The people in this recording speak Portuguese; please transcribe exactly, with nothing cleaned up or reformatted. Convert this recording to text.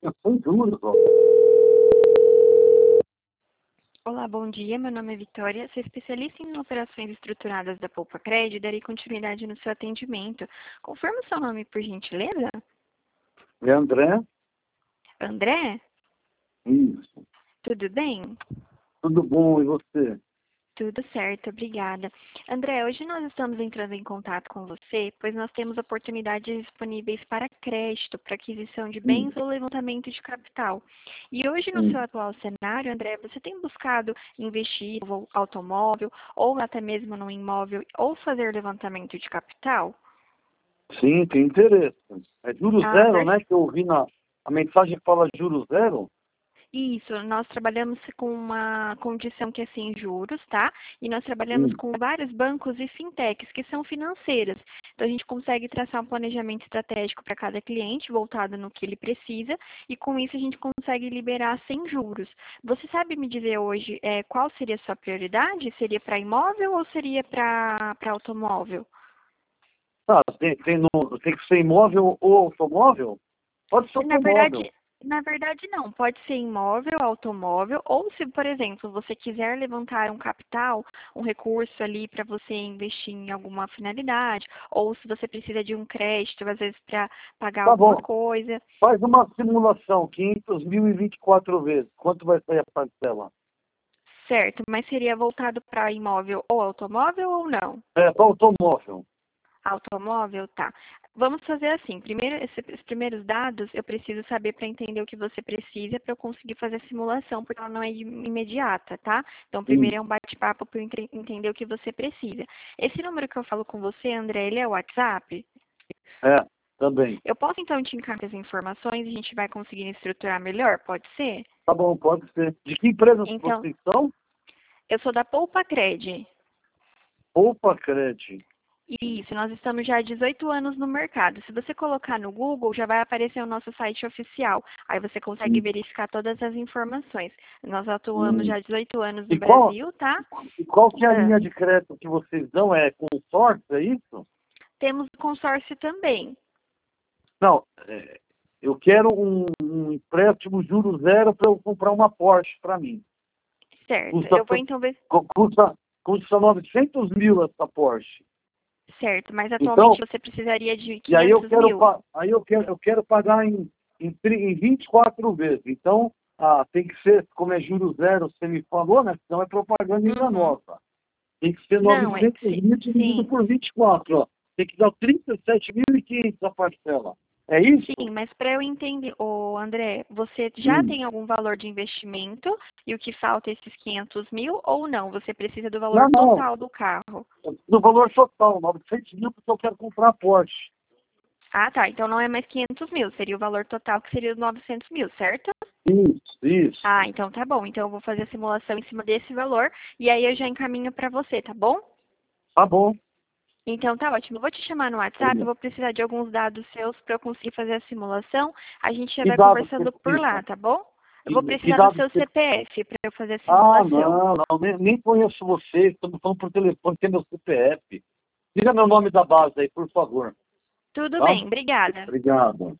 sem juros, ó. Olá, bom dia. Meu nome é Vitória. Sou especialista em operações estruturadas da Poupa Cred e darei continuidade no seu atendimento. Confirma o seu nome, por gentileza? É André? André? Isso. Tudo bem? Tudo bom, e você? Tudo certo, obrigada. André, hoje nós estamos entrando em contato com você, pois nós temos oportunidades disponíveis para crédito, para aquisição de Sim, bens ou levantamento de capital. E hoje, no seu sim. atual cenário, André, você tem buscado investir em automóvel, ou até mesmo no imóvel, ou fazer levantamento de capital? Sim, tem interesse. É juro Ah, zero, per- né? Que eu ouvi na... A mensagem fala juro zero? Isso, nós trabalhamos com uma condição que é sem juros, tá? E nós trabalhamos Sim. com vários bancos e fintechs, que são financeiras. Então, a gente consegue traçar um planejamento estratégico para cada cliente, voltado no que ele precisa, e com isso a gente consegue liberar sem juros. Você sabe me dizer hoje é, qual seria a sua prioridade? Seria para imóvel ou seria para para automóvel? Tá, tem, tem, no... tem que ser imóvel ou automóvel? Pode ser Na automóvel. verdade, na verdade não, pode ser imóvel, automóvel, ou se, por exemplo, você quiser levantar um capital, um recurso ali para você investir em alguma finalidade, ou se você precisa de um crédito, às vezes para pagar Tá alguma bom. coisa, Faz uma simulação, quinhentos mil e vinte e quatro vezes. Quanto vai sair a parcela? certo, mas seria voltado para imóvel ou automóvel ou não? É, para automóvel. Automóvel, tá. Vamos fazer assim. Primeiro, esse- esses primeiros dados eu preciso saber para entender o que você precisa para eu conseguir fazer a simulação, porque ela não é im- imediata, tá? Então, Sim. primeiro é um bate-papo para eu entre- entender o que você precisa. Esse número que eu falo com você, André, ele é o WhatsApp? É, também. Eu posso então te encaminhar as informações e a gente vai conseguindo estruturar melhor? Pode ser? Tá bom, pode ser. De que empresas Então, vocês são? eu sou da Poupa Cred. Poupa Cred. Isso, nós estamos já há dezoito anos no mercado. Se você colocar no Google, já vai aparecer o nosso site oficial. Aí você consegue Hum, verificar todas as informações. Nós atuamos hum. já há dezoito anos no E qual, Brasil, tá? e qual que é a Ah, linha de crédito que vocês dão? É consórcio, é isso? temos o consórcio também, Não, é, eu quero um, um empréstimo juro zero para eu comprar uma Porsche para mim. certo? Custa, Eu vou então ver, cu- custa, custa novecentos mil essa Porsche. certo, mas Então, atualmente você precisaria de e aí eu quinhentos quero, mil? pa- aí eu quero, eu quero pagar em, em, tri- em vinte e quatro vezes. Então, ah, tem que ser, como é juro zero, você me falou, né? Senão é propaganda Uhum. enganosa. Tem que ser Não, é, novecentos sim, mil dividido sim. por vinte e quatro, ó. Tem que dar trinta e sete mil e quinhentos a parcela. É Sim, isso? mas para eu entender, ô André, você já Hum. tem algum valor de investimento e o que falta é esses quinhentos mil ou não? Você precisa do Não, valor não. total do carro? No valor total, novecentos mil, porque eu quero comprar a Porsche. Ah, tá. Então não é mais quinhentos mil, seria o valor total que seria os novecentos mil, certo? Isso, Ah, isso. então tá bom. Então eu vou fazer a simulação em cima desse valor e aí eu já encaminho para você, tá bom? Tá bom. Então tá ótimo. Eu vou te chamar no WhatsApp, eu vou precisar de alguns dados seus para eu conseguir fazer a simulação. A gente já Que vai dados você conversando por lá, precisa? tá bom? Eu vou Que, que precisar do dados seu você... C P F para eu fazer a Ah, simulação. não, não, nem, nem conheço você. Estamos falando por telefone, tem meu C P F. Diga meu nome da base aí, por favor. Tudo Tá? bem, obrigada. Obrigado.